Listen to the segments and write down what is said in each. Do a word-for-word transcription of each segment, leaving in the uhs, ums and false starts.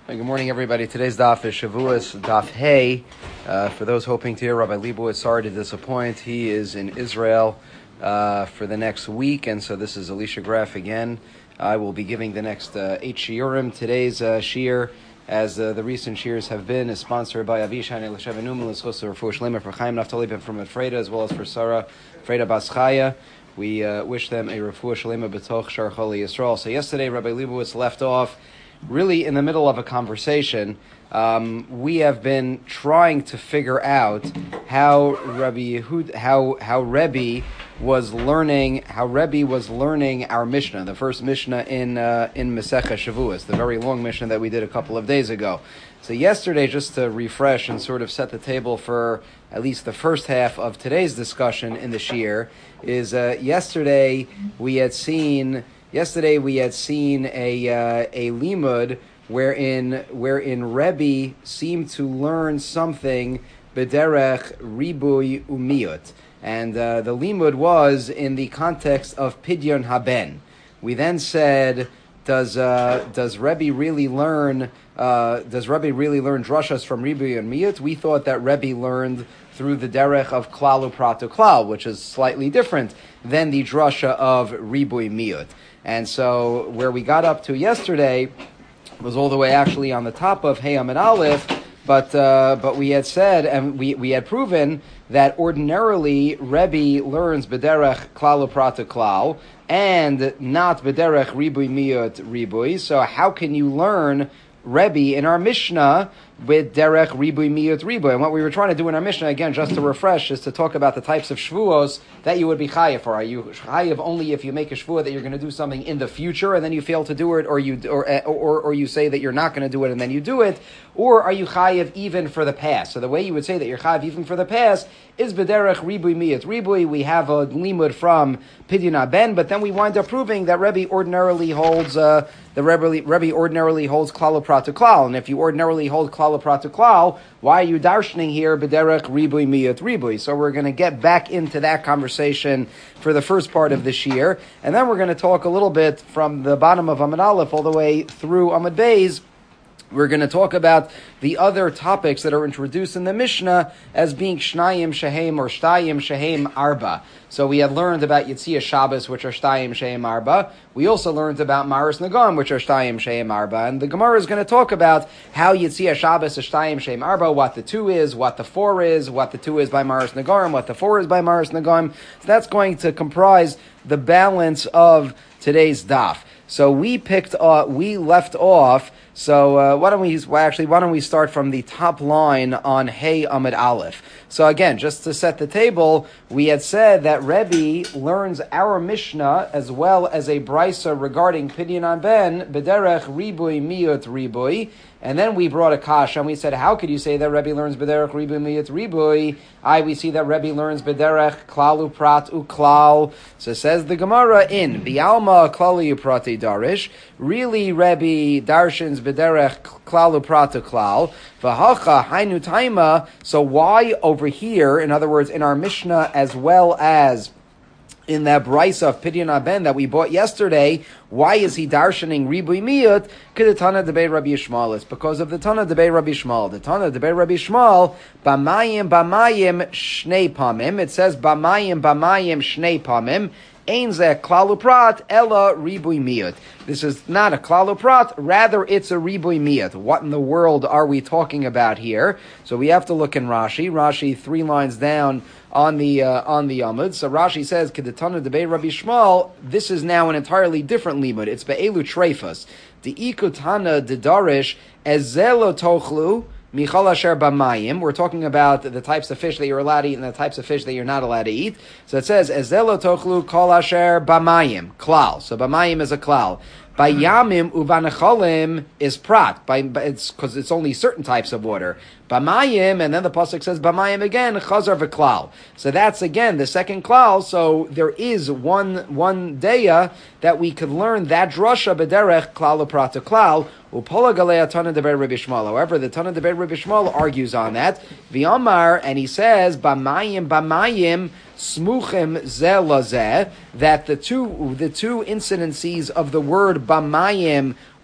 Good morning, everybody. Today's daf is Shavuos Daf Hey. Uh, for those hoping to hear Rabbi Leibowitz, sorry to disappoint. He is in Israel uh, for the next week, and so this is Alicia Graf again. I will be giving the next uh, eight shiurim. Today's uh, shiur, as uh, the recent shiurs have been, is sponsored by Avishai and Elishev Newman, L'schos Refuah Shlema for Chaim Naftali ben from Freda, as well as for Sarah Freda Bas Chaya. We uh, wish them a Refuah Shlema b'toch Shar Choli Yisrael. So yesterday, Rabbi Leibowitz left off really in the middle of a conversation. Um, we have been trying to figure out how Rabbi Yehud, how how Rebbe was learning, how Rebbe was learning our Mishnah, the first Mishnah in uh, in Masechah Shavuos, the very long Mishnah that we did a couple of days ago. So yesterday, just to refresh and sort of set the table for at least the first half of today's discussion in the Shiur, is uh, yesterday we had seen. Yesterday we had seen a uh, a limud wherein wherein Rebbe seemed to learn something b'derech ribui umiyut, and uh, the limud was in the context of pidyon haben. We then said, does uh, does Rebbe really learn? Uh, does Rebbe really learn drashas from ribui and miyut? We thought that Rebbe learned through the derech of klal u'prat u'klal, which is slightly different than the drasha of ribui miyut. And so where we got up to yesterday was all the way actually on the top of Hey Amid Aleph, but uh, but we had said, and we, we had proven, that ordinarily Rebbe learns b'derech klal u'prat u'klal and not b'derech ribui miyut ribui. So how can you learn Rebbe in our Mishnah with derech ribui miyut ribui? And what we were trying to do in our Mishnah, again, just to refresh, is to talk about the types of shvuos that you would be chayav for. Are you chayav only if you make a shvuah that you're going to do something in the future and then you fail to do it, or you or or, or you say that you're not going to do it and then you do it, or are you chayav even for the past? So the way you would say that you're chayav even for the past is b'derech ribui miyut ribui. We have a limud from pidyon haben, but then we wind up proving that Rebbe ordinarily holds uh, the Rebbe, Rebbe ordinarily holds klal u'prat u'klal, and if you ordinarily hold klal u'prat u'klal, why are you darshaning here b'derech ribui miyut ribui? So we're going to get back into that conversation for the first part of this year, and then we're going to talk a little bit from the bottom of Amud Aleph all the way through Amud Beis. We're going to talk about the other topics that are introduced in the Mishnah as being Shnayim Shehem or Shtayim Shehem Arba. So we had learned about Yitzia Shabbos, which are Shtayim Shehem Arba. We also learned about Maris Nagam, which are Shtayim Shehem Arba. And the Gemara is going to talk about how Yitzia Shabbos is Shtayim Shehem Arba, what the two is, what the four is, what the two is by Maris Nagam, what the four is by Maris Nagam. So that's going to comprise the balance of today's daf. So we picked, uh, we left off. So uh, why don't we well, actually? Why don't we start from the top line on Hey Amid Aleph? So again, just to set the table, we had said that Rebbe learns our Mishnah as well as a brisa regarding pidyon haben b'derech ribui miyut ribui. And then we brought a kasha and we said, how could you say that Rebbe learns b'derech ribui miyut ribui? I we see that Rebbe learns b'derech klal u'prat u'klal. So says the Gemara in Bialma klali u'prati darish. Really, Rebbe darshins b'derech klal u'prat u'klal. V'hacha hainu taima. So why over here, in other words, in our Mishnah as well as in that brisa of pidyon haben that we bought yesterday, why is he darshaning ribui miyut? Kedetana debei Rabbi Yishmael. It's because of the Tana debei Rabbi Yishmael. The Tana debei Rabbi Yishmael, bamayim bamayim shnei pamim. It says bamayim bamayim shnei pamim. Ein zeh klal u'prat ella ribui miyut. This is not a klal u'prat, rather it's a ribui miyut. What in the world are we talking about here? So we have to look in Rashi. Rashi, three lines down on the uh, on the Amud. So Rashi says, "Kedetana debei Rabbi Yishmael." This is now an entirely different limud. It's be'elu treifas. The ikutana dedarish ezelo tochlu. Michal asher b'mayim. We're talking about the types of fish that you're allowed to eat and the types of fish that you're not allowed to eat. So it says, Ezelo tochlu kol asher b'mayim. Klal. So b'mayim is a klal. By yamim uvanecholim is prat. By, by it's because it's only certain types of water. Bamayim, and then the pasuk says bamayim again, chazar v'klal. So that's again the second klal. So there is one one daya that we could learn that drasha b'derech klal u'prat u'klal. Upola galei Tana debei Rabbi Yishmael. However, the Tana debei Rabbi Yishmael argues on that. V'amar, and he says bamayim bamayim smuchim zeh lazeh, that the two the two incidences of the word bamayim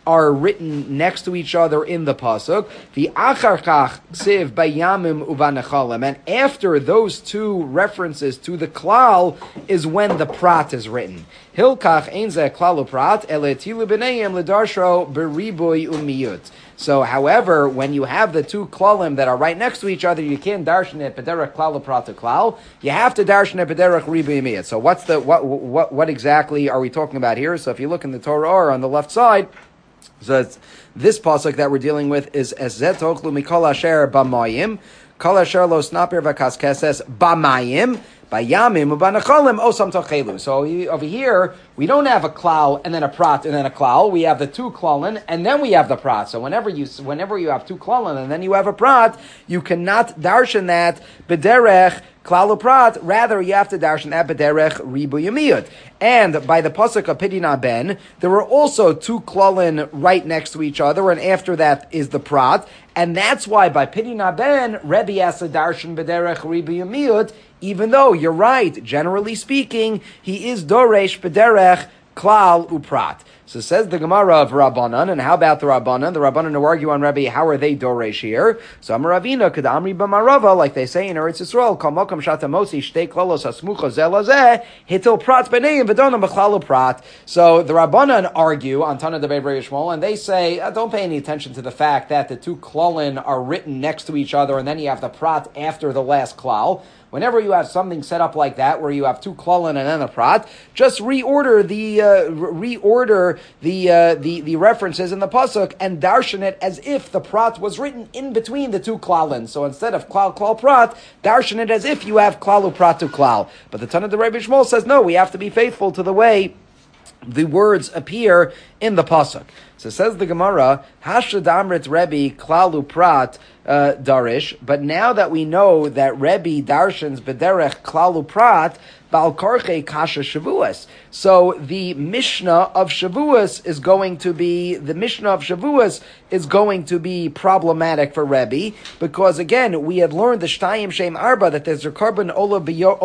are written next to each other in the pasuk. The achar kach ksiv bayamim uvanechalim, and after those two references to the klal is when the prat is written. Hilkach ein zeh klal uprat ele tilu b'neim ledarshro beriboy umiyut. So, however, when you have the two klalim that are right next to each other, you can't darshan it b'derech klal uprat to klal. You have to darshan it b'derech riboy umiyut. So, what's the what what what exactly are we talking about here? So, if you look in the Torah or on the left side. So it's, this pasuk that we're dealing with is Ezet Ochlu Mikol Asher B'Mayim, Kol Asher Lo Snapir V'Kaskeses B'Mayim, B'Yamim U'B'Nechalim Osam Tochelu. So over here we don't have a klal and then a prat and then a klal. We have the two klalin and then we have the prat. So whenever you whenever you have two klalin and then you have a prat, you cannot darshan that b'derech klal uprat. Rather, you have to darshan that b'derech ribu yamiyut. And by the pasuk of Pidina Ben, there were also two klalin right next to each other, and after that is the prat. And that's why by Pidina Ben, Rebbe has to darshan b'derech ribu yamiyut, even though you're right, generally speaking, he is doresh b'derech klal uprat. So says the Gemara of Rabbanan, and how about the Rabbanan? The Rabbanan who argue on Rebbe, how are they doresh here? So Amaravina could amri b'marava, like they say in Eretz Yisrael, kol mokom shatamosi shtei klolos hasmucha zelazeh hitil prat b'neim v'donam b'chlalu prat. So the Rabbanan argue on Tana Debei Yishmael, and they say, uh, don't pay any attention to the fact that the two klolin are written next to each other, and then you have the prat after the last klal. Whenever you have something set up like that, where you have two klolin and then a prat, just reorder the uh, re- reorder the, uh, the the references in the pasuk and darshan it as if the prat was written in between the two klalin. So instead of klal klal prat, darshan it as if you have klalu prat to klal. But the Tana of Rebbe Shmuel says no, we have to be faithful to the way the words appear in the pasuk. So says the Gemara, Hashad Amrit Rebbe Klalu Prat uh, Darish. But now that we know that Rebbe darshans b'derech Klalu Prat, Bal Karche Kasha Shavuos. So the Mishnah of Shavuos is going to be, the Mishnah of Shavuos is going to be problematic for Rebbe, because again, we had learned the Shtayim Shem Arba, that there's a carbon Ola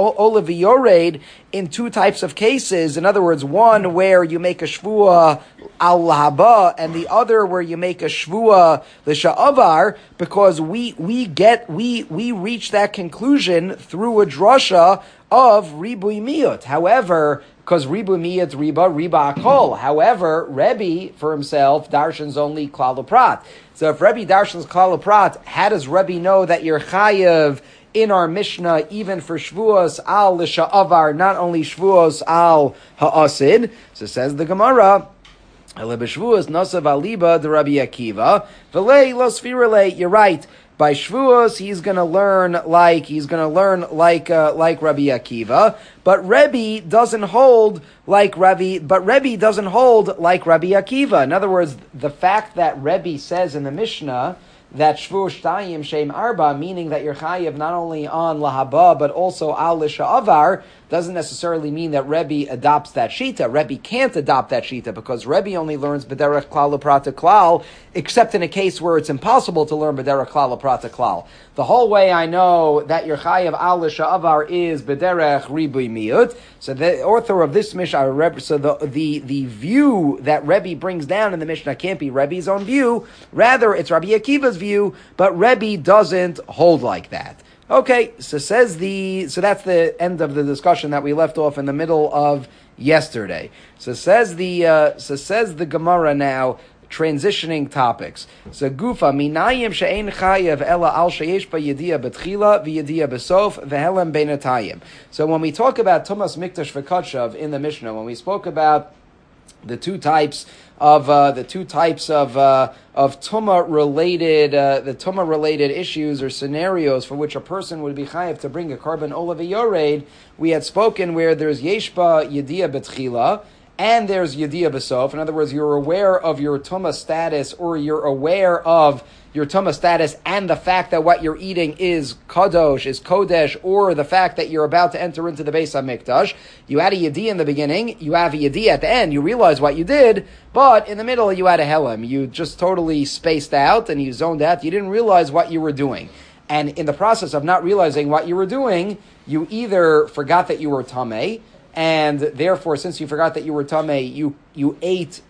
V'Yored in two types of cases. In other words, one where you make a Shvua al Lahaba, and the other where you make a Shvua l'Sha'avar, because we, we get, we, we reach that conclusion through a drasha of Ribui Miyut. However, because Ribu Miyut Riba, Riba Akol. However, Rebbe, for himself, darshans only Klal Prat. So if Rebbe darshans Klal Prat, how does Rebbe know that you're chayav in our Mishnah, even for Shvuos al l'Sha'avar, not only Shvuos al ha'asid? So says the Gemara, Ele b'Shvuos nasav aliba de Rabbi Akiva, v'lei lo sfirale. You're right. By Shvuos, he's going to learn like he's going to learn like uh, like Rabbi Akiva, but Rebbe doesn't hold like Rabbi. But Rebbe doesn't hold like Rabbi Akiva. In other words, the fact that Rebbe says in the Mishnah that Shvu Shtayim Shem Arba, meaning that you're chayiv not only on Lahaba but also al L'Sha'avar, doesn't necessarily mean that Rebbe adopts that shita. Rebbe can't adopt that shita because Rebbe only learns b'derech klal u'prat klal, except in a case where it's impossible to learn b'derech klal u'prat klal. The whole way I know that your chayav al l'sha'avar is b'derech ribui miyut. So the author of this Mishnah, so the, the the view that Rebbe brings down in the Mishnah can't be Rebbe's own view. Rather, it's Rabbi Akiva's view, but Rebbe doesn't hold like that. Okay, so says the so that's the end of the discussion that we left off in the middle of yesterday. So says the uh, so says the Gemara now, transitioning topics. So gufa minayim she'ein chayev ela al sheyesh ba yediyah betchila v'yediyah besof v'helem beinatayim. So when we talk about Tumas Mikdash v'Kachav in the Mishnah, when we spoke about the two types of uh, the two types of uh, of tuma related uh, the tuma related issues or scenarios for which a person would be chayav to bring a carbon olav yored, we had spoken where there's yeshba yediyah betchila and there's yediyah besof. In other words, you're aware of your tuma status, or you're aware of your tuma status and the fact that what you're eating is kadosh, is kodesh, or the fact that you're about to enter into the Beis HaMikdash. You had a yediyah in the beginning, you have a yediyah at the end, you realize what you did, but in the middle you had a helem. You just totally spaced out and you zoned out. You didn't realize what you were doing. And in the process of not realizing what you were doing, you either forgot that you were tameh, and therefore, since you forgot that you were tameh, you, you ate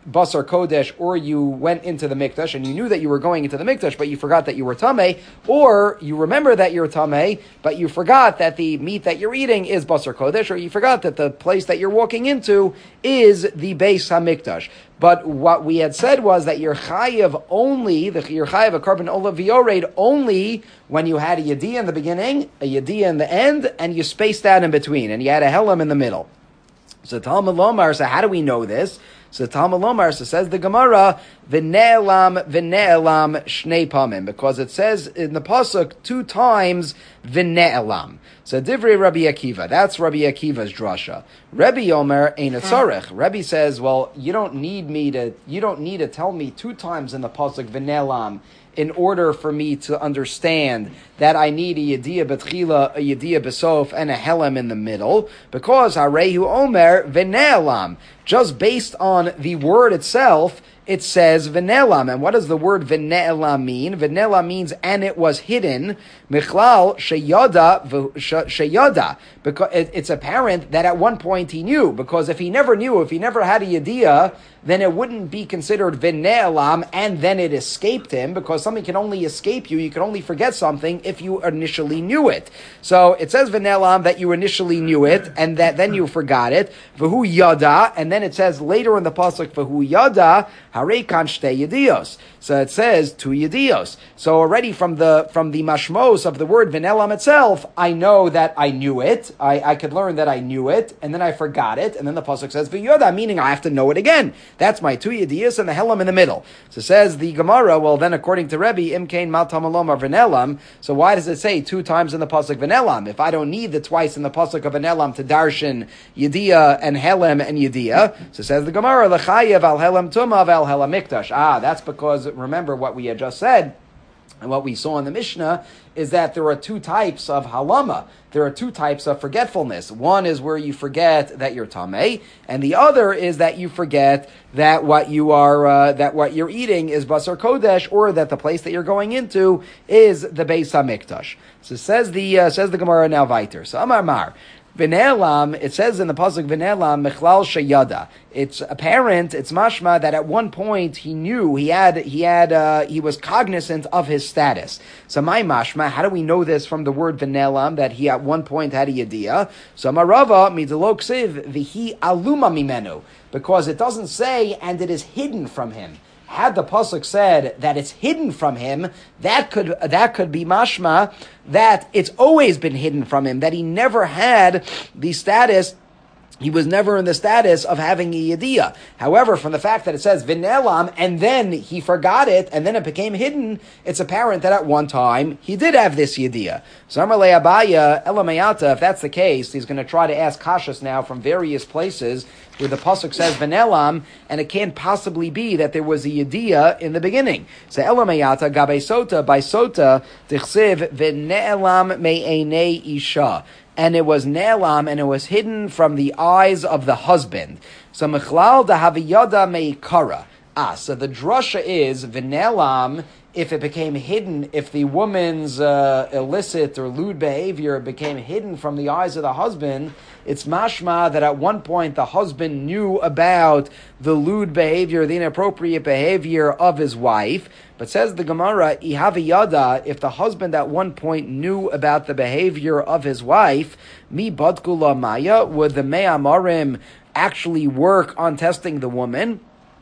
basar kodesh, or you went into the mikdash and you knew that you were going into the mikdash, but you forgot that you were tamei, or you remember that you're tamei, but you forgot that the meat that you're eating is basar kodesh, or you forgot that the place that you're walking into is the Beis HaMikdash. But what we had said was that you're chayiv only, the you're chayiv a carbon olav v'yored only when you had a yediyah in the beginning, a yediyah in the end, and you spaced out in between, and you had a helam in the middle. So Talmud Lomar, so how do we know this? So Talmud Lomar, so says the Gemara, v'ne'elam, v'ne'elam, shnei pamim, because it says in the pasuk two times v'ne'elam. So Divrei Rabbi Akiva, that's Rabbi Akiva's drasha. Rabbi Omer ain't a tzarech. Rabbi says, well, you don't need me to, you don't need to tell me two times in the pasuk v'ne'elam in order for me to understand that I need a yediyah betchila, a yediyah besof, and a helem in the middle, because harehu omer v'ne'elam. Just based on the word itself, it says v'ne'elam. And what does the word v'ne'elam mean? V'ne'elam means, and it was hidden. Michlal sheyada sheyada. Because it's apparent that at one point he knew. Because if he never knew, if he never had a yediyah, then it wouldn't be considered v'ne'elam, and then it escaped him, because something can only escape you. You can only forget something if you initially knew it. So it says v'ne'elam that you initially knew it, and that then you forgot it. V'hu yada, and then it says later in the pasuk v'hu yada harei kan shtei yediyos. So it says two yediyos. So already from the from the mashmos of the word v'ne'elam itself, I know that I knew it. I, I could learn that I knew it, and then I forgot it, and then the pasuk says v'yoda, meaning I have to know it again. That's my two yediyos and the helam in the middle. So says the Gemara, well then according to Rebbe, imkein mal tamalom or v'ne'elam, so why does it say two times in the pasuk v'ne'elam? If I don't need the twice in the pasuk of v'ne'elam to darshan yediyah and helam and yediyah, so says the Gemara, l'chayev al helam tumav al helam mikdash. Ah, that's because, remember what we had just said, and what we saw in the Mishnah is that there are two types of halama. There are two types of forgetfulness. One is where you forget that you're tamei, and the other is that you forget that what you are, uh, that what you're eating is basar kodesh, or that the place that you're going into is the Beis HaMikdash. So says the uh, says the Gemara now weiter. So Amar Mar. V'ne'elam, it says in the pasuk v'ne'elam mechlal sheyada. It's apparent, it's mashma that at one point he knew, he had, he had, uh, he was cognizant of his status. So my mashma, how do we know this from the word v'ne'elam, that he at one point had a yediyah? So marava midelo ksiv v'hi aluma mimenu, because it doesn't say and it is hidden from him. Had the pasuk said that it's hidden from him, that could that could be mashma that it's always been hidden from him, that he never had the status. He was never in the status of having a yediyah. However, from the fact that it says v'ne'elam, and then he forgot it, and then it became hidden, it's apparent that at one time he did have this yediyah. So Amarle Abaya, Elamayata, if that's the case, he's going to try to ask kashas now from various places where the pasuk says v'ne'elam, and it can't possibly be that there was a yediyah in the beginning. So Elamayata, Gabe Sota, by Sota, Tichsiv v'ne'elam me'enei isha. And it was ne'elam, and it was hidden from the eyes of the husband. So mechlal dahaviyada meikara. Ah, so the drasha is v'ne'elam, if it became hidden, if the woman's uh, illicit or lewd behavior became hidden from the eyes of the husband, it's mashma that at one point the husband knew about the lewd behavior, the inappropriate behavior of his wife. But says the Gemara, ihaviyada, if the husband at one point knew about the behavior of his wife, mi badkula maya, would the me'amarim actually work on testing the woman?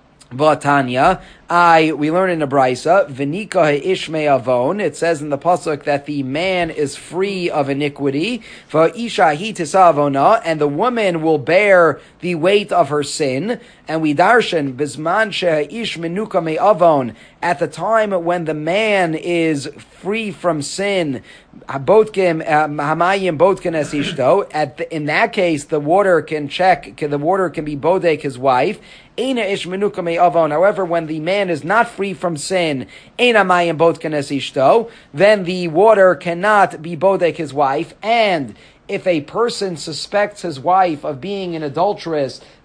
Vatanya, I we learn in the Brisa, v'nika ha'ish me'avon. It says in the pasuk that the man is free of iniquity. V'isha hi tisavona, and the woman will bear the weight of her sin. And we darshan bisman she'ish menuka me'avon, at the time when the man is free from sin. Botkim hamayim botkin esishto. At in that case, the water can check. The water can be bodek his wife. Eina ish menuka me'avon. However, when the man is not free from sin, eina mayim botkin esishto, then the water cannot be bodek his wife. And if a person suspects his wife of being an adulteress,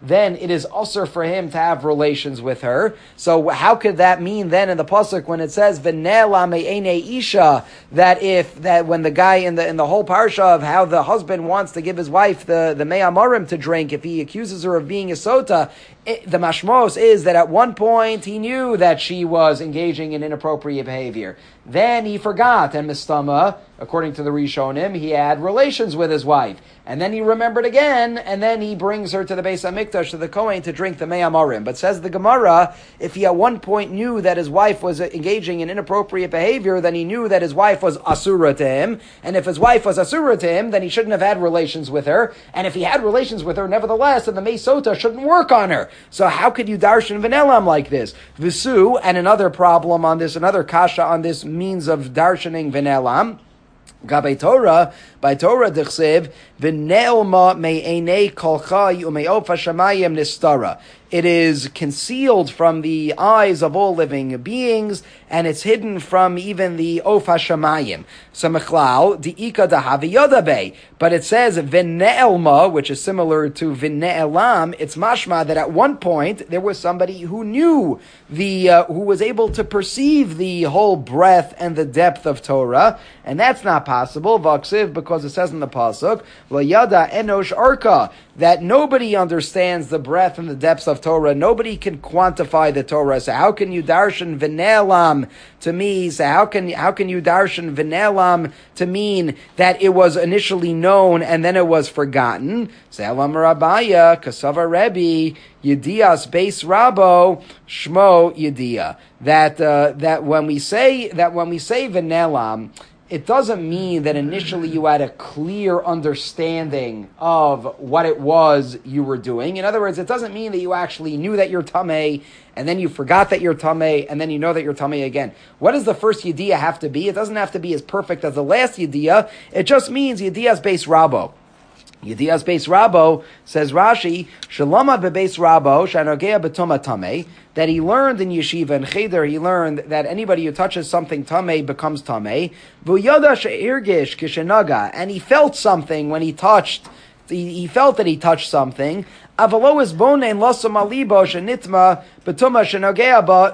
then it is usher for him to have relations with her. So how could that mean then in the pasuk when it says v'ne'ela me'enei isha, that if that when the guy in the in the whole parsha of how the husband wants to give his wife the the mei amorim to drink, if he accuses her of being a sota, it, the mashmos is that at one point he knew that she was engaging in inappropriate behavior. Then he forgot, and mistama, according to the Rishonim, he had relations with his wife. And then he remembered again, and then he brings her to the Beis HaMikdash, to the Kohen, to drink the Mei Amorim. But says the Gemara, if he at one point knew that his wife was engaging in inappropriate behavior, then he knew that his wife was asura to him. And if his wife was asura to him, then he shouldn't have had relations with her. And if he had relations with her, nevertheless, then the Mei Sota shouldn't work on her. So how could you darshan v'nelam like this? Visu, and another problem on this, another kasha on this means of darshaning v'nelam, Gabay Torah, by Torah d'chsev, v'ne'elma me'enei kol chai u'me'of hashamayim nistara. It is concealed from the eyes of all living beings, and it's hidden from even the of hashamayim. So mechlal di'ika dahavi yodabe, but it says v'ne'elma, which is similar to v'ne'elam. It's mashma that at one point there was somebody who knew the, uh, who was able to perceive the whole breadth and the depth of Torah, and that's not possible. V'aksiv, because it says in the pasuk, L'yada enosh arka, that nobody understands the breadth and the depths of Torah. Nobody can quantify the Torah. So how can you darshan v'ne'elam to me? So how can how can you darshan v'ne'elam to mean that it was initially known and then it was forgotten? Se'elam Rabaya Kasava Rebbe Yedias Beis Rabo Shmo Yedia. That uh, that when we say that when we say v'ne'elam, it doesn't mean that initially you had a clear understanding of what it was you were doing. In other words, it doesn't mean that you actually knew that you're tamei, and then you forgot that you're tamei, and then you know that you're tamei again. What does the first yediyah have to be? It doesn't have to be as perfect as the last yediyah. It just means yediyah's base rabo. Yediyah's base rabo, says Rashi, Shalama bebeis rabo, shanogea betoma tamei, that he learned in yeshiva and cheder, he learned that anybody who touches something tamei becomes tamei. V'yada she'irgish kishenaga, and he felt something when he touched, he, he felt that he touched something. Avalo is bonein lasam alibo shenitma betuma shenogea ba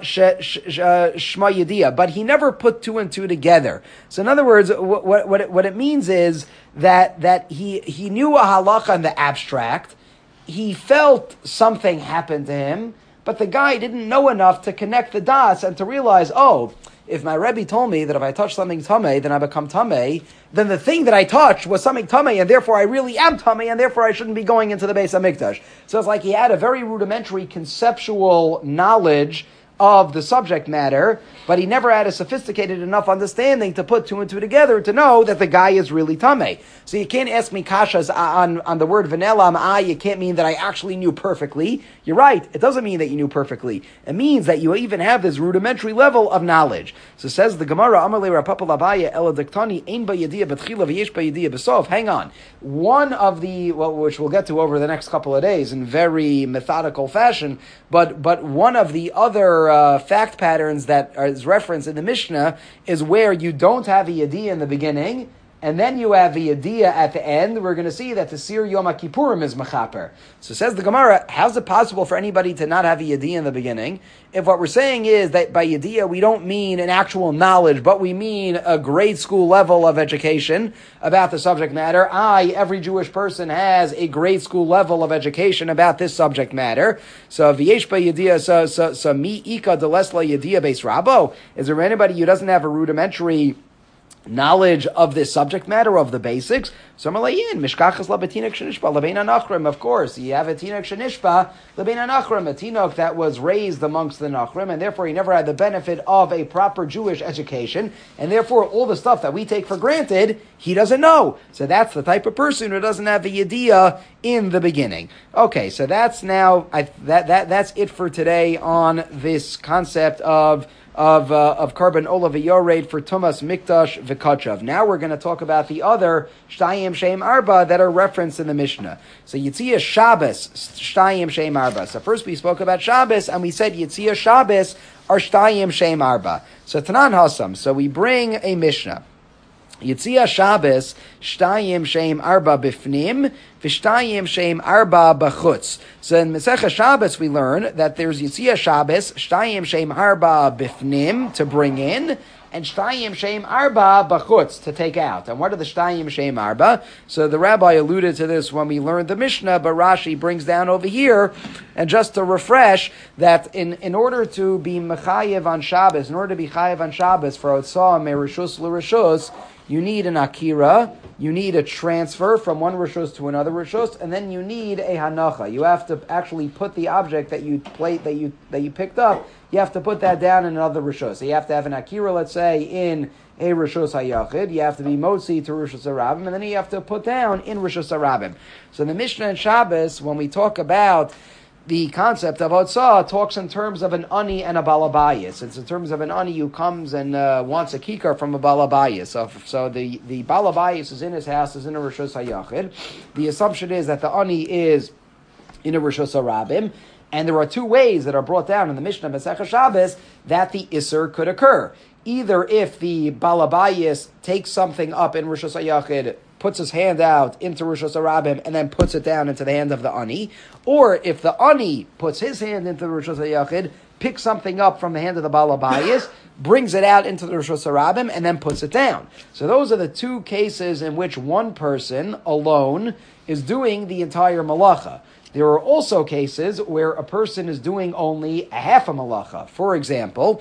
shma yediyah, but he never put two and two together. So in other words, what what it, what it means is that that he he knew a halacha in the abstract, he felt something happened to him, but the guy didn't know enough to connect the dots and to realize, oh, if my Rebbe told me that if I touch something tamei, then I become tamei, then the thing that I touched was something tamei, and therefore I really am tamei, and therefore I shouldn't be going into the Beis HaMikdash. So it's like he had a very rudimentary conceptual knowledge of the subject matter, but he never had a sophisticated enough understanding to put two and two together to know that the guy is really tamei. So you can't ask me kashas on, on the word v'ne'elam, ah, you can't mean that I actually knew perfectly. You're right, it doesn't mean that you knew perfectly. It means that you even have this rudimentary level of knowledge. So says the Gemara, Amar le Rapapa Labaya ela diktani ein ba yediyah betchila v'yesh ba yediyah b'sof. Hang on. One of the, well, which we'll get to over the next couple of days in very methodical fashion, but but one of the other uh, fact patterns that is referenced in the Mishnah is where you don't have a yediyah in the beginning, and then you have a yediyah at the end. We're going to see that the Sir Yom Kippurim is mechaper. So says the Gemara, how's it possible for anybody to not have a yediyah in the beginning? If what we're saying is that by yediyah we don't mean an actual knowledge, but we mean a grade school level of education about the subject matter. I, every Jewish person, has a grade school level of education about this subject matter. So v'yesh ba yediyah, so so so mi ika delesla yediyah beis rabo. Is there anybody who doesn't have a rudimentary knowledge of this subject matter, of the basics? So malayin mishkachas labetinak shenishpa lebein anachrim. Of course, you have a tinak shenishpa lebein anachrim, a tinok that was raised amongst the nachrim, and therefore he never had the benefit of a proper Jewish education, and therefore all the stuff that we take for granted he doesn't know. So that's the type of person who doesn't have the yediyah in the beginning. Okay, so that's now I, that that that's it for today on this concept of. Of uh, of carbon olav yored for tumas mikdash v'kachav. Now we're going to talk about the other shtayim sheim arba that are referenced in the Mishnah. So Yitzia Shabbos shtayim sheim arba. So first we spoke about Shabbos and we said Yitzia Shabbos are shtayim sheim arba. So Tanan Hasam. So we bring a Mishnah. Yitzia Shabbos, Shtayim Shem Arba Bifnim, Vishtayim Shem Arba Bachutz. So in Masechah Shabbos we learn that there's Yitzia Shabbos, Shtayim Shem Arba Bifnim, to bring in, and Shtayim Shem Arba Bachutz, to take out. And what are the Shtayim Shem Arba? So the rabbi alluded to this when we learned the Mishnah, but Rashi brings down over here, and just to refresh, that in, in order to be Mechayev on Shabbos, in order to be Chayev on Shabbos for Otsah Merishus L'Rishus, you need an akira, you need a transfer from one rishus to another rishus, and then you need a hanacha. You have to actually put the object that you played, that you that you picked up, you have to put that down in another rishus. So you have to have an akira, let's say, in a rishus hayachid. You have to be motzi to rishus harabim, and then you have to put down in rishus harabim. So the Mishnah and Shabbos, when we talk about the concept of Otsah, talks in terms of an ani and a balabayas. It's in terms of an ani who comes and uh, wants a kikar from a balabayas. So, so the, the balabayas is in his house, is in a Rishus HaYachid. The assumption is that the ani is in a Rishus HaRabim. And there are two ways that are brought down in the Mishnah Masechah Shabbos that the Isser could occur. Either if the balabayas takes something up in Rishus HaYachid, puts his hand out into Rishus HaRabim and then puts it down into the hand of the ani, or if the ani puts his hand into the Rishus HaYachid, picks something up from the hand of the balabayas, brings it out into the Rishus HaRabim, and then puts it down. So those are the two cases in which one person alone is doing the entire malacha. There are also cases where a person is doing only a half a malacha. For example,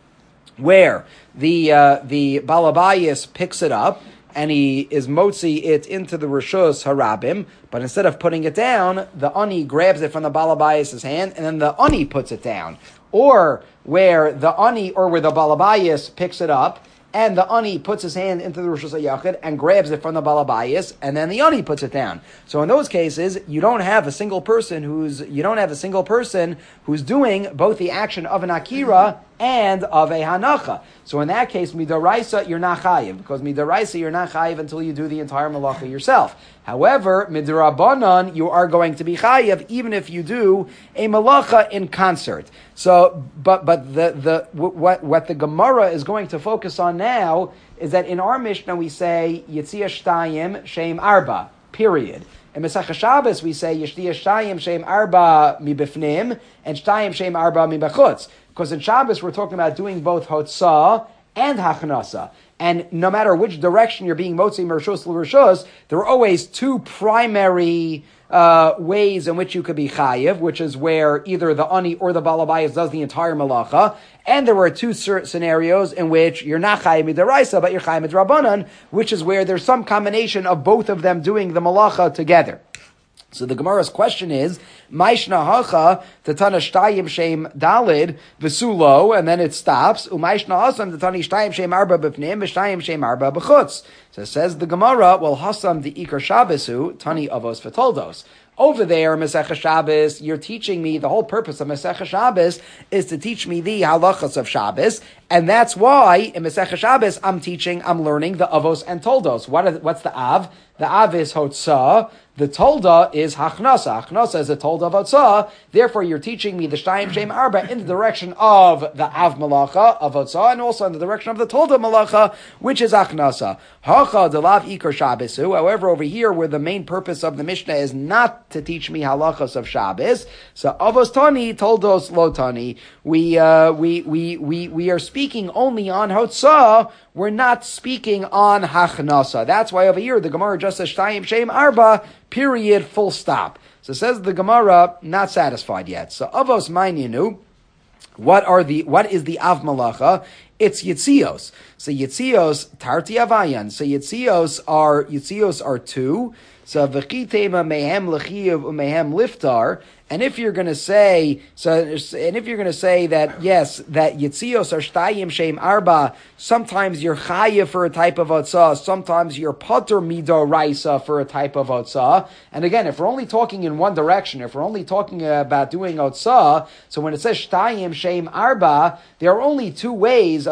where the uh, the balabayas picks it up, and he is motzi it into the Rishus Harabim, but instead of putting it down, the ani grabs it from the balabayas' hand, and then the ani puts it down. Or where the ani, or where the balabayas picks it up, and the ani puts his hand into the Rishus HaYachid and grabs it from the balabayas, and then the ani puts it down. So in those cases, you don't have a single person who's you don't have a single person who's doing both the action of an akira and of a hanacha. So in that case, midaraisa, you're not chayiv, because midaraisa, you're not chayiv until you do the entire malacha yourself. However, midarabanan, you are going to be chayiv even if you do a malacha in concert. So, but but the the what what the Gemara is going to focus on now is that in our Mishnah we say Yitzia Shtayim Shem Arba, period. In Masechah Shabbos we say Yitzia Shtayim Shem Arba mibifnim and Shtayim Shem Arba mibachutz. Because in Shabbos we're talking about doing both Hotzah and Hachnasa. And no matter which direction you're being motzi mershus l'rishus, there are always two primary uh, ways in which you could be chayiv, which is where either the ani or the balabayas does the entire malacha. And there were two scenarios in which you're not chayiv midaraisa, but you're chayiv midrabanan, which is where there's some combination of both of them doing the malacha together. So the Gemara's question is, Maishna hacha tatana shtayim shem dalid v'sulo, and then it stops. Umaishna hasam tatani shtayim shem arba b'pnim v'shtayim shem arba b'chutz. So it says the Gemara, well hasam the ikar Shabbosu tani avos v'toldos. Over there, Masechah Shabbos, you're teaching me, the whole purpose of Masechah Shabbos is to teach me the halachas of Shabbos, and that's why in Masechah Shabbos I'm teaching, I'm learning the avos and toldos. What are, what's the av? The av is hotzah. The tolda is hachnasa. Hachnasa is a tolda of hotzah. Therefore, you're teaching me the shtayim shem arba in the direction of the av malacha of hotzah, and also in the direction of the tolda malacha, which is hachnasa. Hacha delav ikar Shabbosu. However, over here, where the main purpose of the Mishnah is not to teach me halachas of Shabbos, so avos tani toldos lo tani. We uh, we we we we are speaking only on hotzah. We're not speaking on hachnasa. That's why over here the Gemara just says shtayim shem arba, period, full stop. So says the Gemara, not satisfied yet. So avos ma'inenu, what are the what is the av malacha? It's yitzios. So yitzios tarti avayan. So yitzios are yitzios are two. So v'chitema mehem lechiyav umehem liftar. And if you're going to say, so, and if you're going to say that, yes, that Yitzios are Shtayim Shem Arba, sometimes you're Chayiv for a type of Otzah, sometimes you're Pater Mido Raisa for a type of Otzah. And again, if we're only talking in one direction, if we're only talking about doing Otzah, so when it says Shtayim Shem Arba, there are only two ways of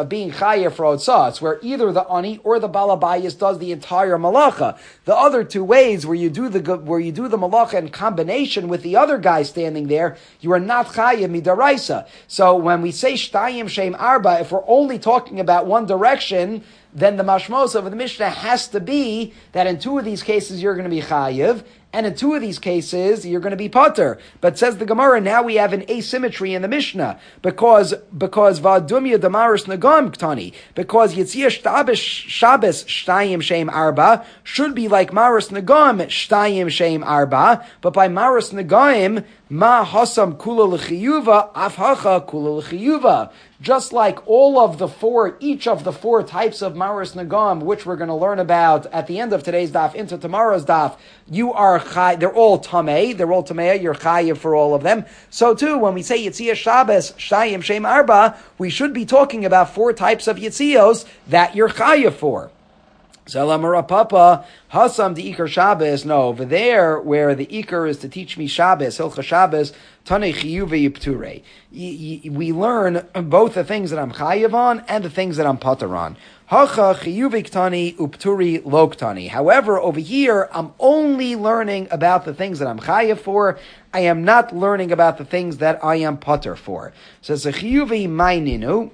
of being chayev for otzah. It's where either the ani or the balabayas does the entire malacha. The other two ways where you do the where you do the malacha in combination with the other guy standing there, you are not chayev midaraisa. So when we say shtayim shem arba, if we're only talking about one direction, then the mashmos of the Mishnah has to be that in two of these cases you're going to be chayiv, and in two of these cases you're going to be pater. But says the Gemara, now we have an asymmetry in the Mishnah because because va'adumya damaris nagam ktani, because yitzia shtabes Shabbos shtayim shem arba should be like maris nagam shtayim shem arba, but by maris nagaim ma hasam kula l'chiyuva afhacha kula l'chiyuva. Just like all of the four, each of the four types of Maris Nagam, which we're going to learn about at the end of today's daf into tomorrow's daf, you are chay, they're all tamei, they're all tamei, you're chayiv for all of them. So too, when we say Yitziyah Shabbos, Shayim Shem Arba, we should be talking about four types of Yitziyos that you're chayiv for. Salamara Papa, Hasam the Iker Shabbos. No, over there where the Iker is to teach me Shabbos, Hilcha Shabbos, Tanei Chiyuve Yipture. We learn both the things that I'm chayiv on and the things that I'm pater on. Hacha Chiyuve Ktani Upturi Loktani. However, over here, I'm only learning about the things that I'm chayiv for. I am not learning about the things that I am pater for. So Chiyuve Maininu.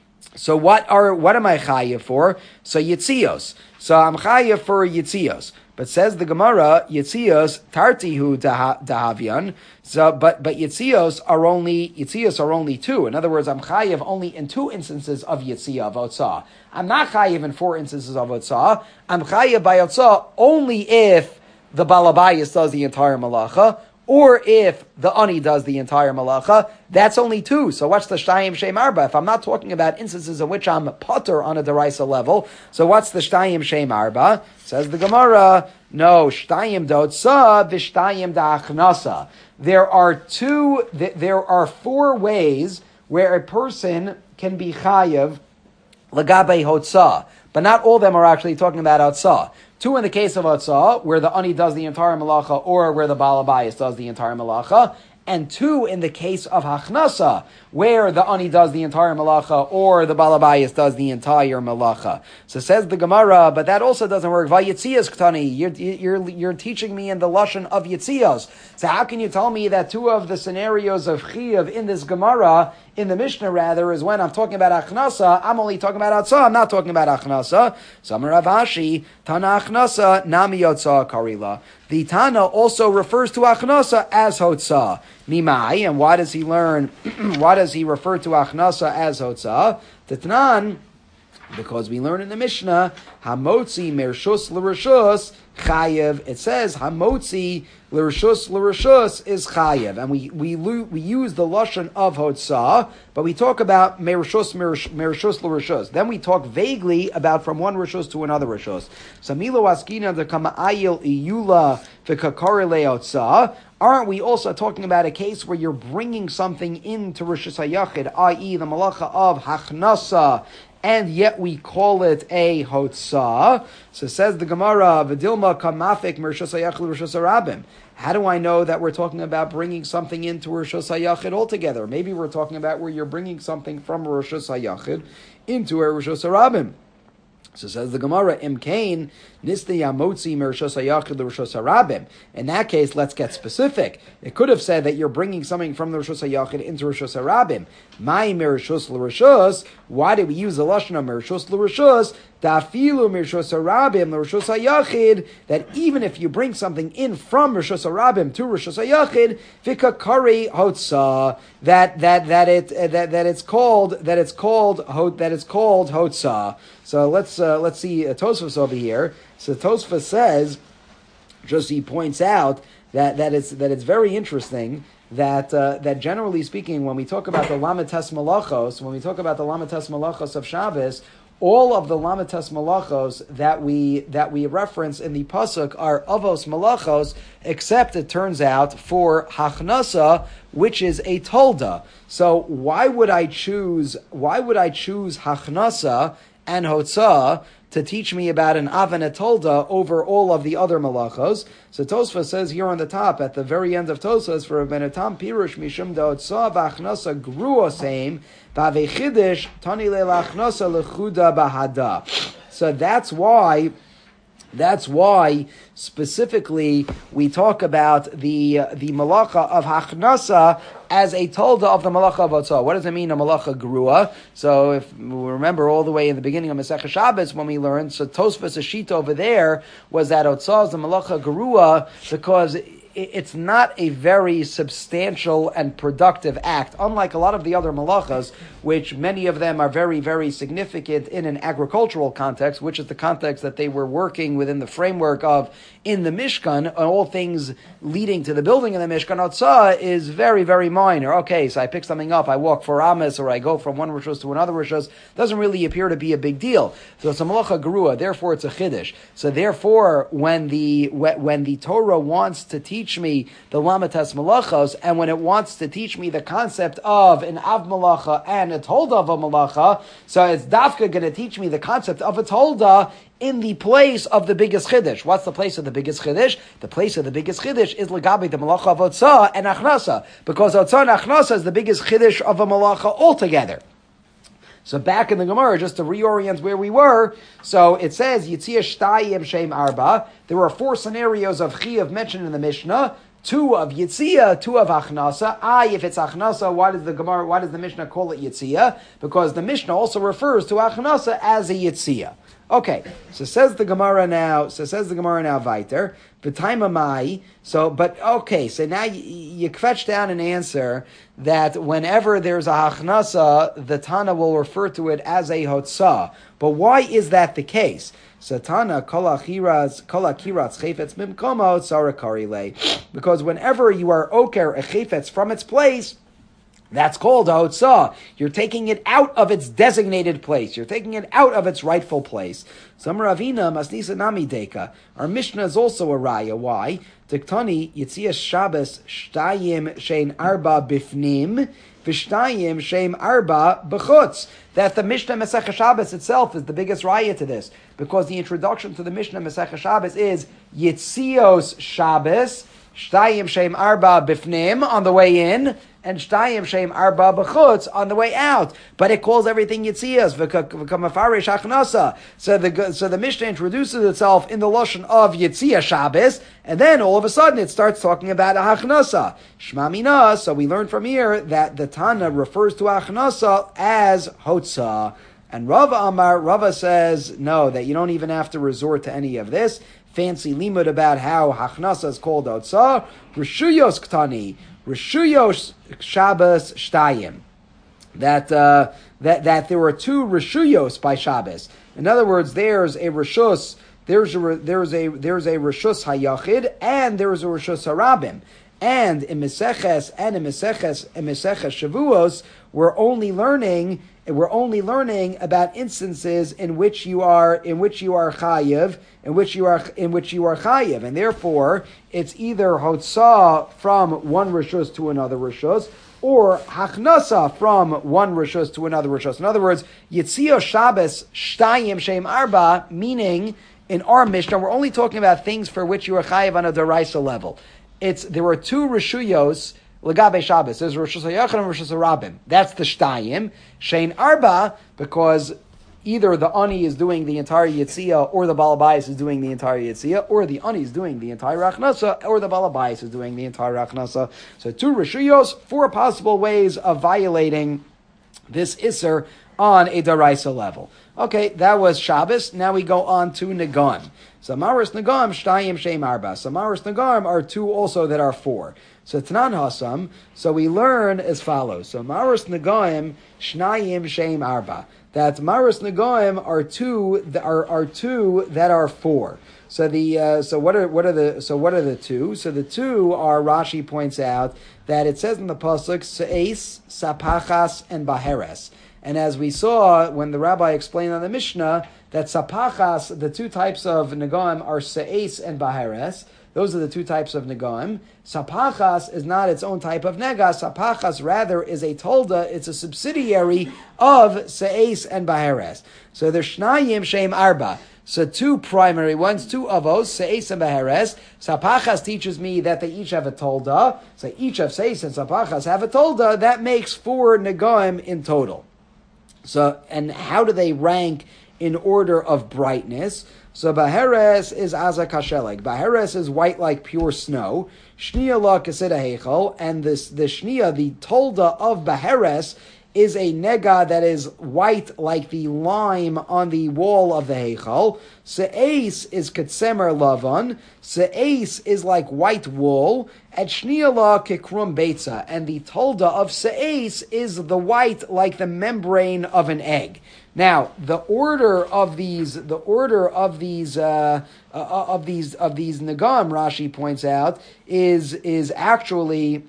So what are what am I chayiv for? So Yitzios. So I'm chayiv for Yitzios. But says the Gemara, Yitzios tartihu dahavian. So but but Yitzios are only Yitzios are only two. In other words, I'm chayiv only in two instances of Yitziyah of Otzah. I'm not chayiv in four instances of Otzah. I'm chayiv by Otzah only if the Balabayas does the entire malacha, or if the ani does the entire malacha. That's only two. So what's the shtayim shem arba? If I'm not talking about instances in which I'm pater on a deraisa level, so what's the shtayim shem arba? Says the Gemara, no, shtayim dotza v'shtayim da'achnasa. There are two, there are four ways where a person can be chayiv lagabe hotzah, but not all of them are actually talking about hotzah. Two in the case of Otzah, where the ani does the entire malacha, or where the balabayas does the entire malacha, and two in the case of Hachnasa, where the ani does the entire malacha, or the balabayas does the entire malacha. So says the Gemara, but that also doesn't work. Vayitzias ktani, you're, you're, you're teaching me in the lashon of Yitzios. So how can you tell me that two of the scenarios of Chiyav in this Gemara, in the Mishnah rather, is when I'm talking about Achnasa, I'm only talking about Otzah, I'm not talking about Achnasa. Samar Rav Ashi, Tana Achnasa, Nami Otzah Karila. The Tana also refers to Achnasa as Hotzah. Mimai, and why does he learn, why does he refer to Achnasa as Hotzah? Tetnan, because we learn in the Mishnah, Hamotzi Mershus L'Rishus Chayev. It says Hamotzi L'Rishus L'Rishus is Chayev, and we we we use the lashon of Hotzah, but we talk about Mershus Mershus L'Rishus. Then we talk vaguely about from one Rishus to another Rishus. Samilo Askina the Kama Ayil Iyula V'Kakare Le'Hotzah. Aren't we also talking about a case where you're bringing something into Rishus HaYachid, that is the malacha of Hachnasa, and yet we call it a Hotzah? So says the Gemara, V'dilma kamafik Rishus HaYachid Rishus HaRabim. How do I know that we're talking about bringing something into Rishus HaYachid altogether? Maybe we're talking about where you're bringing something from Rishus HaYachid into a Rishus HaRabim. So says the Gemara, Im Kain, Nista Yamotzi Mershus HaYachid L'Rishus HaRabim. In that case, let's get specific. It could have said that you're bringing something from the Rishus HaYachid into Rishus HaRabim. My Mershus L'Rishus, why did we use the lashon of Mershus L'Rishus? Dafilu Mershus HaRabim L'Rishus HaYachid, that even if you bring something in from Rishus HaRabim to Rishus HaYachid, Vikakari Hotzah, that that that it that that it's called that it's called that it's called Hotzah. So let's uh, let's see uh, Tosfos over here. So Tosfos says, just he points out that, that it's that it's very interesting that uh, that generally speaking, when we talk about the Lamites Malachos, when we talk about the Lamites Malachos of Shabbos, all of the Lamites Malachos that we that we reference in the pasuk are Avos Malachos, except it turns out for Hachnasa, which is a Tolda. So why would I choose? Why would I choose Hachnasa and Hotzah to teach me about an Av and a Tolda over all of the other malachos. So Tosfos says here on the top, at the very end of Tosfos, for Benatam Pirush Mishum da Hotzah v'achnasa gruoseim v'avechidish tani le'lachnasa lechuda bahada. So that's why That's why specifically we talk about the uh, the malacha of hachnasa as a tolda of the malacha of Hotzah. What does it mean, a malacha grua? So if we remember all the way in the beginning of Masechah Shabbos when we learned, so Tosfos Ashita over there was that Hotzah is the malacha grua because it's not a very substantial and productive act, unlike a lot of the other malachas, which many of them are very, very significant in an agricultural context, which is the context that they were working within the framework of in the Mishkan, all things leading to the building of the Mishkan. Hotzah is very, very minor. Okay, so I pick something up, I walk four amas, or I go from one rishus to another rishus. Doesn't really appear to be a big deal. So it's a malacha gerua, therefore it's a chiddush. So therefore, when the when the Torah wants to teach me the lamatas malachos, and when it wants to teach me the concept of an av malacha and a tolda of a malacha, so it's dafka going to teach me the concept of a tolda in the place of the biggest chiddush. What's the place of the biggest chiddush? The place of the biggest chiddush is legabi the malacha of Hotzah and achnasa, because Hotzah and achnasa is the biggest chiddush of a malacha altogether. So back in the Gemara, just to reorient where we were, so it says Yitzia Shtayim Shem Arba. There are four scenarios of Chiyav mentioned in the Mishnah. Two of Yitzia, two of Achnasa. I, if it's Achnasa, why does the Gemara, why does the Mishnah call it Yitzia? Because the Mishnah also refers to Achnasa as a Yitzia. Okay, so says the Gemara now, so says the Gemara now weiter, v'taima mai, so, but okay, so now you, you kvetch down an answer that whenever there's a hachnasa, the Tana will refer to it as a hotzah. But why is that the case? So Tana, kol achiratz, kol akiratz chayfetz mimkomo, tzara karile. Because whenever you are oker a chayfetz from its place, that's called a hotzah. You're taking it out of its designated place. You're taking it out of its rightful place. Some Ravina masnisa nami deka. Our Mishnah is also a raya. Why? Tiktani Yitzias Shabbos shtayim shein arba bifnim v'shtayim shein arba b'chutz. That the Mishnah Masechah Shabbos itself is the biggest raya to this, because the introduction to the Mishnah Masechah Shabbos is Yitzios Shabbos shtayim shein arba bifnim on the way in, and Shtayim Shem Arba B'chutz on the way out. But it calls everything Yitzias, V'kamafarish Achnasa. So the, so the Mishnah introduces itself in the Lashon of Yitzia Shabbos, and then all of a sudden it starts talking about a Achnasa. Shma Mina, so we learn from here that the Tana refers to Achnasa as Hotzah. And Rava Amar, Rava says, no, that you don't even have to resort to any of this fancy limud about how Achnasa is called Hotzah. Rishuyos Ktani, Rishuyos Shabbos Shtayim. That uh, that that there were two Rishuyos by Shabbos. In other words, there's a Rishus, there's a there's a there's a Rishus Hayachid, and there's a Rishus Harabim. And in Meseches and in Meseches in Meseches Shavuos, we're only learning we're only learning about instances in which you are in which you are chayiv, in which you are in which you are chayiv, and therefore it's either hotzah from one rishus to another rishus, or hachnasa from one rishus to another rishus. In other words, Yitzia Shabbos Shtayim Shem Arba, meaning in our Mishnah we're only talking about things for which you are chayiv on a deraisa level. It's there were two rishuyos Legabe Shabbos. There's Rosh Hashanah and Rosh Hashanah. That's the Shtayim. Shein Arba, because either the Ani is doing the entire Yitzia, or the Balabayas is doing the entire Yitzia, or the Ani is doing the entire Achnasa, or the Balabayas is doing the entire Achnasa. So two Rishuyos, four possible ways of violating this Isser on a Daraisa level. Okay, that was Shabbos. Now we go on to Nagam. Samaris Nagam, Shtayim Sheim Arba. Samaris Nagam are two also that are four. So Tanan Hasam, so we learn as follows. So Maris Nagaim, Shnayim Sheim Arba. That Maris Nagaim are two that are, are two that are four. So the uh, so what are what are the so what are the two? So the two are, Rashi points out that it says in the pasuk Seis, Sapachas, and Baheres. And as we saw when the rabbi explained on the Mishnah, that Sapachas, the two types of Nagaim are Seis and Baheres. Those are the two types of Negoim. Sapachas is not its own type of Nega. Sapachas rather is a Tolda. It's a subsidiary of Se'es and Baheres. So there's Shnayim Shem Arba. So two primary ones, two avos, Se'es and Baheres. Sapachas teaches me that they each have a Tolda. So each of Se'es and Sapachas have a Tolda. That makes four Negoim in total. So, and how do they rank in order of brightness? So, Baheres is Aza Kasheleg. Baheres is white like pure snow. Shnia la Keseda Heichel. And this, the Shnia, the Tolda of Baheres, is a nega that is white like the lime on the wall of the Heichal. Se'es is Ketsemer Lavan. Se'es is like white wool. At Shniala Kikrum Beitza. And the Tolda of Se'es is the white like the membrane of an egg. Now, the order of these, the order of these, uh, uh, of these, of these Nagam, Rashi points out, is, is actually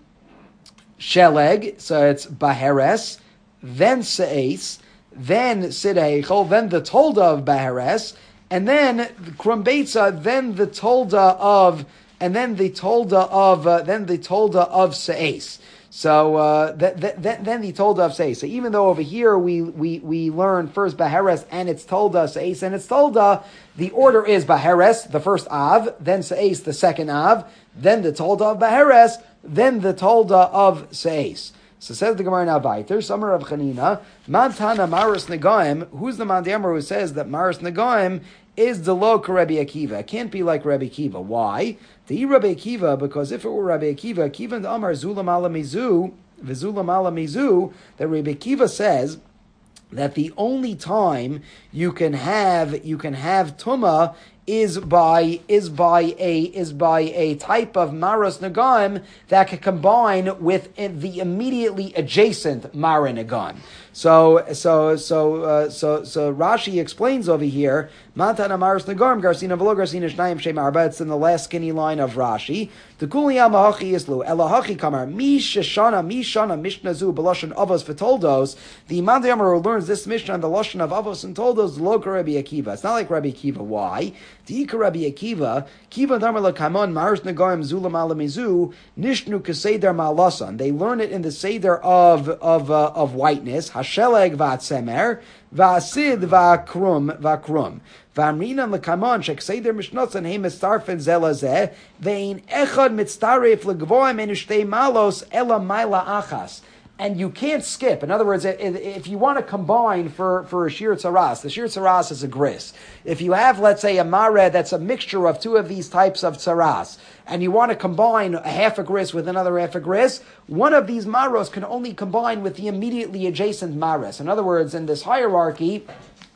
Sheleg. So it's Baheres, then Se'es, then Sid Heichel, then the Tolda of Baheres, and then Krum Beitza, then the Tolda of, and then the Tolda of, uh, then the Tolda of Se'es. So uh, th- th- th- then the Tolda of Se'es. So even though over here we we we learn first Baheres and its Tolda, Se'es and its Tolda, the order is Baheres, the first Av, then Se'es, the second Av, then the Tolda of Baheres, then the Tolda of Se'es. So says the Gemara now weiter, Summer of Chanina, Mantana Maris Negaim, who's the Mandamer who says that Maris Negaim is the low Rabbi Akiva? It can't be like Rabbi Akiva. Why? The Rabbi Akiva, because if it were Rabbi Akiva, Akiva and Amar Zulam ala Mizu, Vizulam ala Mizu, that Rabbi Akiva says that the only time you can have you can have Tumah is by is by a is by a type of Maras Nagaim that can combine with the immediately adjacent Mara Nagaim. So so so uh, so so Rashi explains over here, Mantana Maras Nagaim Garsina Velo Garsina Shnayim Shem Arba. It's in the last skinny line of Rashi. The Kuliyam Hachi Islu Elahachi Kamar Mi Sheshana Mi Shana Mishnazu Beloshan Avos V'Toldos. The Mandamer who learns this Mishnah on the Lashon of Avos and Toldos Loka Rabbi Akiva. It's not like Rabbi Akiva. Why? Diika Rabbi Akiva, Kiva Damar Lakamon, Mars Nagaim Zulam Alamizu, Nishnu Keseder Malasan. They learn it in the Seder of of uh, of whiteness, Hasheleg Vatsemer, Vasid Vakrum, Vakrum. Vamrinan Lakamon, Shek Seder Mishnotsan, He Mistarfen Zelazeh, Vein Echad Mitztaref Legvoim Enushtei Malos, Ela Maila Achas. And you can't skip. In other words, if you want to combine for, for a shir tzaras, the shir tzaras is a gris. If you have, let's say, a mare that's a mixture of two of these types of tzaras, and you want to combine a half a gris with another half a gris, one of these maros can only combine with the immediately adjacent mares. In other words, in this hierarchy,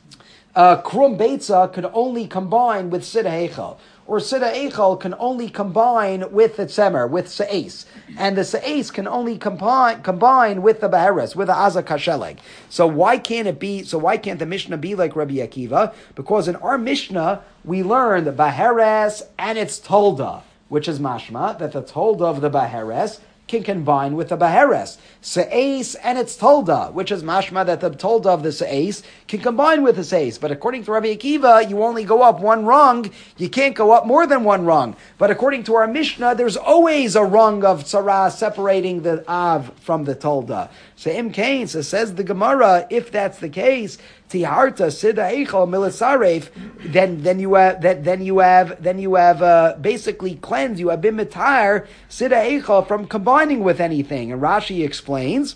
uh, Krum Beitza could only combine with Sid Heichel. Or Sida Eichel can only combine with the Tzemer, with Se'es. And the Se'es can only combine, combine with the Baheres, with the Aza Kasheleg. So why can't it be, so why can't the Mishnah be like Rabbi Akiva? Because in our Mishnah, we learned the Baheres and its Tolda, which is mashma, that the Tolda of the Baheres can combine with the Baheres. Se'es and its Tolda, which is mashma that the Tolda of the Se'es can combine with the Se'es. But according to Rabbi Akiva, you only go up one rung. You can't go up more than one rung. But according to our Mishnah, there's always a rung of Tzara separating the Av from the Tolda. So Im Kain, so says the Gemara, if that's the case, Tiharta Sida Eichel Milisaref, then then you have that then you have then you have uh, basically cleansed, you have been mitar Sida Eichel from combining with anything. And Rashi explains,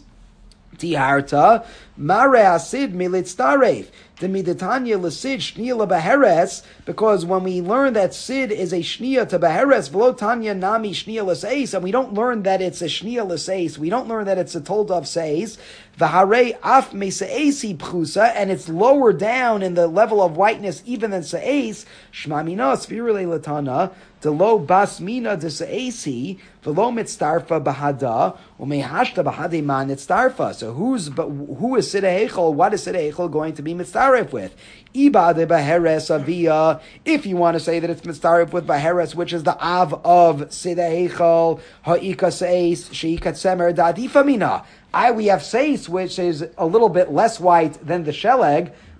Tiharta Mare Asid Militzaref. The Midatanya Lasid Shnia Baheres, because when we learn that Sid is a Shnia to Baheres, Velotanya Nami Shnia Laseis, and we don't learn that it's a Shnia Laseis, we don't learn that it's a Tolda of Seis, Vahare Af Meseisi Pchusa, and it's lower down in the level of whiteness even than Seis, Shmamina Svirule Latana, the lo basmina de seisi, velo mitzdarfa bahada, umehashta bahade man mitzdarfa. So who's who is Sida Heichel? What is Sida Heichel going to be mitzdarif with? Iba de baheres avia. If you want to say that it's mitzdarif with baheres, which is the av of Sida Heichel, ha'ika seis, sheika tzemer dadifa mina. I we have seis, which is a little bit less white than the sheleg.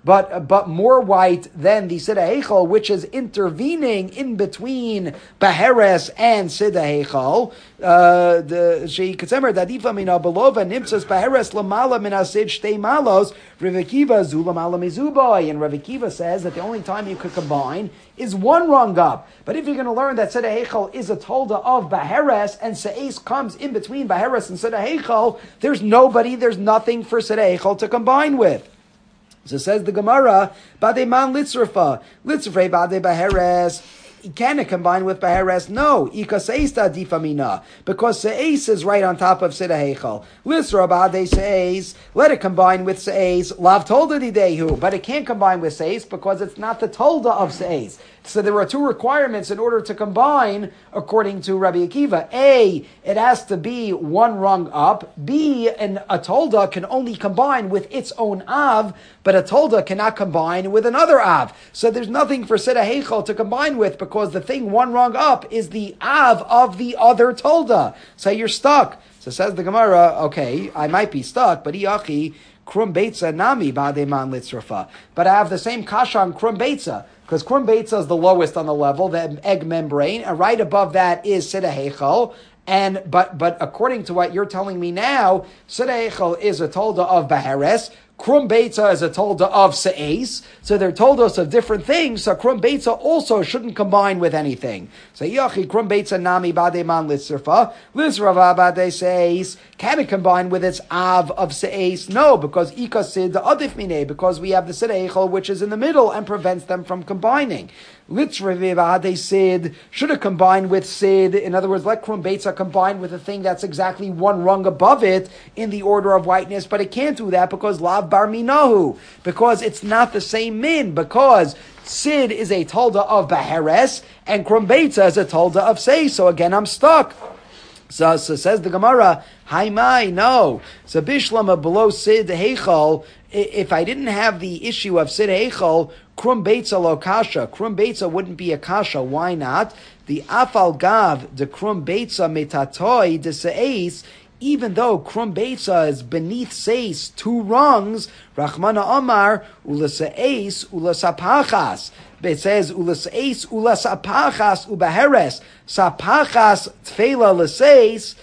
but but more white than the Siddur Heichal, which is intervening in between Beheres and Siddur Heichal. Uh, the she Ketzemer Dadifa Mina Belova Nimtzas Beheres Lamala Minasid Shtei Malos Rav Akiva Zula Mala Mizuboy, and Rav Akiva says that the only time you could combine is one rung up. But if you're going to learn that Siddur Heichal is a tolda of Beheres and Se'es comes in between Beheres and Siddur Heichal, there's nobody, there's nothing for Siddur Heichal to combine with. So says the Gemara, Bade man litzrafa, litzrafei bade Beheres. Can it combine with Beheres? No. Ika seista difamina. Because Se'es is right on top of Siddur Heichal. Lisra bade Se'es. Let it combine with Se'es. Lav tolda didehu. But it can't combine with Se'es because it's not the tolda of Se'es. So there are two requirements in order to combine, according to Rabbi Akiva. A, it has to be one rung up. B, an, a tolda can only combine with its own av, but a tolda cannot combine with another av. So there's nothing for Siddur Heichal to combine with because the thing one rung up is the av of the other tolda. So you're stuck. So says the Gemara, okay, I might be stuck, but iachi krum beitza nami ba'deman litzrafa. But I have the same kasha on krum beitza. Because Krum Beitza is the lowest on the level, the egg membrane, and right above that is Siddur Heichal. And but but according to what you're telling me now, Siddur Heichal is a tolda of Beheres. Krum Beitza is a tolda of Se'es. So they're toldos of different things. So Krum Beitza also shouldn't combine with anything. So Yachi Krum Beitza Nami Bade Man Litzerfa. Lizrava Bade Se'es. Can it combine with its Av of Se'es? No, because Ika Sid the Adif Mine, because we have the Siddur Heichal which is in the middle and prevents them from combining. Litzrava Bade Sid should have combined with Sid. In other words, let Krum Beitza combine with a thing that's exactly one rung above it in the order of whiteness, but it can't do that because Lav Bar Minahu, because it's not the same min, because Sid is a tolda of Beheres and Krum Beitza is a tolda of Sei. So again, I'm stuck. So, so says the Gemara, Haimai, no. So Bishlama below Sid Heichal, if I didn't have the issue of Sid Heichal, Krum Beitza lo kasha. Krum Beitza wouldn't be a kasha. Why not? The Afal Gav, the Krum Beitza metatoi de Se'es, even though Krum Beitza is beneath Seis two rungs, Rachmana Amar, Ula Se'es, Ula Sapachas. It says, Ula Se'es, Ula Sapachas, Ubaheres, Sapachas Tfela Leseis,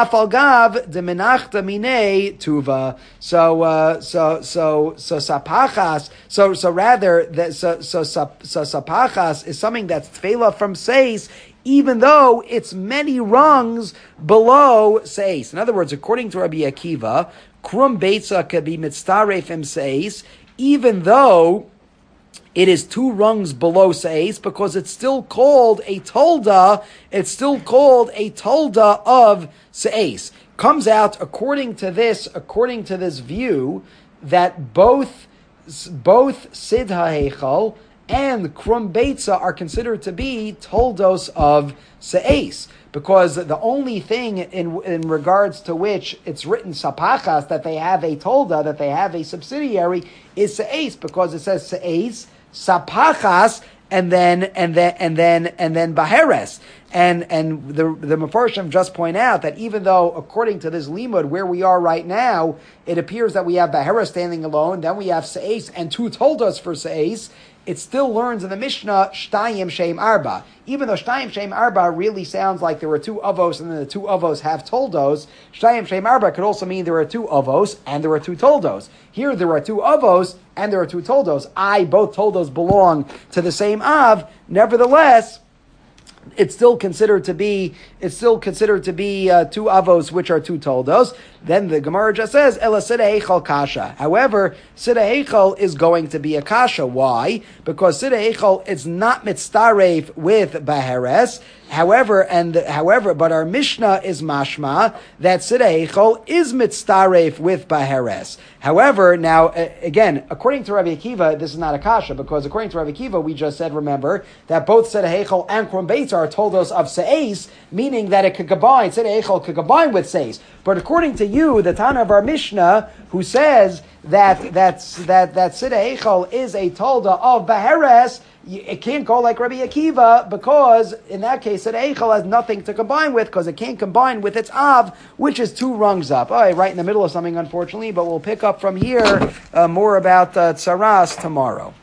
Afalgav de Menachta Mine Tuva. So, uh, so, so, so Sapachas, so, so rather, that, so, so, so, so Sapachas is something that's Tfela from Seis, even though it's many rungs below Seis. In other words, according to Rabbi Akiva, Krum Beitza could be Mitztaref im Seis, even though it is two rungs below Seis, because it's still called a tolda, it's still called a tolda of Seis. Comes out, according to this, according to this view, that both, both Siddur Heichal and Krum Beitza are considered to be toldos of Se'es, because the only thing in in regards to which it's written Sapachas, that they have a tolda, that they have a subsidiary, is Se'es, because it says Se'es, Sapachas, and then and then and then and then Baheres. And and the the Mefarshim just point out that even though, according to this limud, where we are right now, it appears that we have Baheres standing alone, then we have Se'es and two toldos for Se'es, it still learns in the Mishnah Shtayim Shem Arba. Even though Shtayim Shem Arba really sounds like there were two avos and then the two avos have toldos, Shtayim Shem Arba could also mean there are two avos and there are two toldos. Here there are two avos and there are two toldos. I, both toldos belong to the same av. Nevertheless, it's still considered to be it's still considered to be uh, two avos, which are two toldos. Then the Gemara just says Ela Siddur Heichal kasha. However, Siddur Heichal is going to be a kasha. Why? Because Siddur Heichal is not mitztaref with Baheres. However, and however, but our Mishnah is mashma that Siddur Heichal is mitztaref with Baheres. However, now uh, again, according to Rabbi Akiva, this is not a kasha, because according to Rabbi Akiva, we just said, remember, that both Siddur Heichal and Krum Beitza are toldos of seis, meaning that it could combine, Sidei Eichel could combine with seis. But according to you, the Tana of our Mishnah, who says that that's, that that Sidei Eichel is a tolda of Beheres, it can't go like Rabbi Akiva, because in that case, Sidei Eichel has nothing to combine with, because it can't combine with its Av, which is two rungs up. All right, right in the middle of something, unfortunately, but we'll pick up from here uh, more about uh, Tsaras tomorrow.